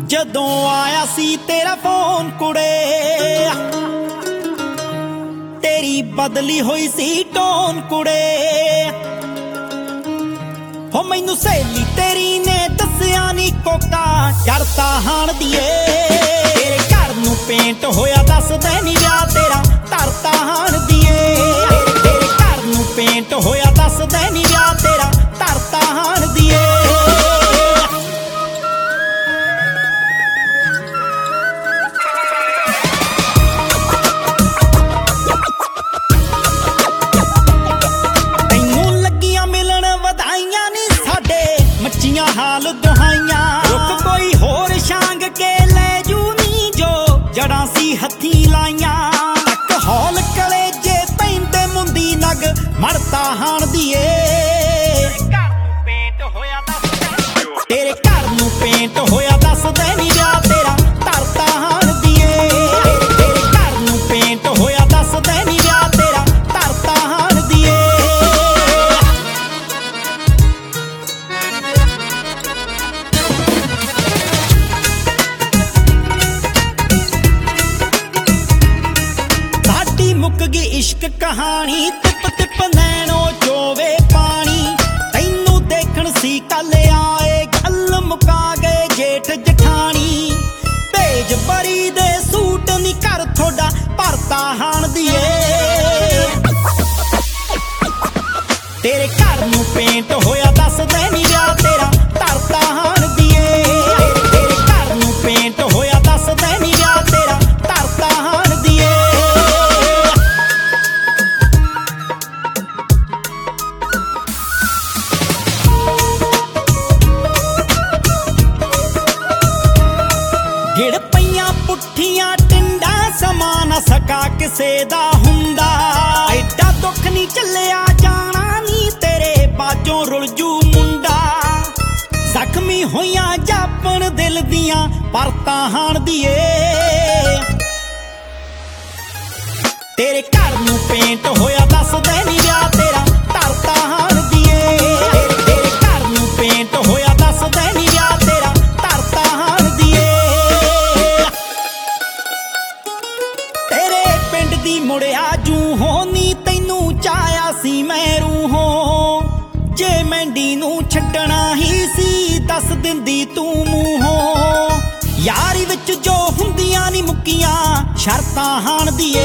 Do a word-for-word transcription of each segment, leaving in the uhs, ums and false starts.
जदों आया सी तेरा फोन कुड़े, तेरी बदली हुई सी टोन कुड़े। हो मैनू सहेली तेरी ने दस्या नी कोका चढ़ता हाण दिए। तेरे घर नू पेंट होया दस दे नी विआह तेरा धरता हाण दिए। तेरे घर नू पेंट होया दस दे नी विआह तेरा धरता हाण दिए। मच्छियां हाल दुहाइयां रुक कोई होर छांग के ले जू नी जो जड़ा सी हथी लाइयां। तक हौल कलेजे पैंदे मुंदी नग मरता हाण दिए। तेरे घर नू पेंट होया दस दे नी विआह तेरा धरता हाण दिए। तेरे घर नू पेंट होया दस दे नी विआह तेरा धरता हाण दिए। मुक गई इश्क कहानी तिप तिप नैनो चोवे पानी। तैनू देखण सी कल आए गल मुका गए जेठ जठानी। भेज बरी दे सूट नी कर थोड़ा भरता हाण दिए। तेरे घर नू पेंट होया दस दे नी विआह तेरा धरता हाण दिए। तेरे घर नू पेंट होया दस दे नी विआह तेरा धरता हाण दिए। गिड़ पईयां पुट्ठियां टिंडा समा ना सका किसे दा हुंदा। एडा दुख नी चलिया जाना नी तेरे बाजों रुलजू मुंडा। जख्मी होइयां जापन दिल दियां परता हाण दिए। तेरे घर नू पेंट होया दस दे नी विआह तेरा धरता हाण दिए। तेरे घर नू पेंट होया दस दे नी विआह तेरा धरता हाण दिए। दी मुड़िया जू हो नी तैनू चाया सी मैं रूहो। जे मैंडी नू छड्डना ही सी दस दिंदी तू मूहों। यारी विच जो हुंदियां नी मुक्कियां शर्तां हाण दिए।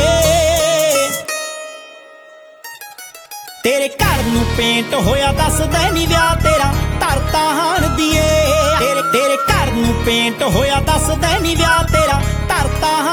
तेरे घर नू पेंट होया दस दे नी विआह तेरा धरता हाण दिए। तेरे तेरे घर नू पेंट होया दस दे नी विआह तेरा धरता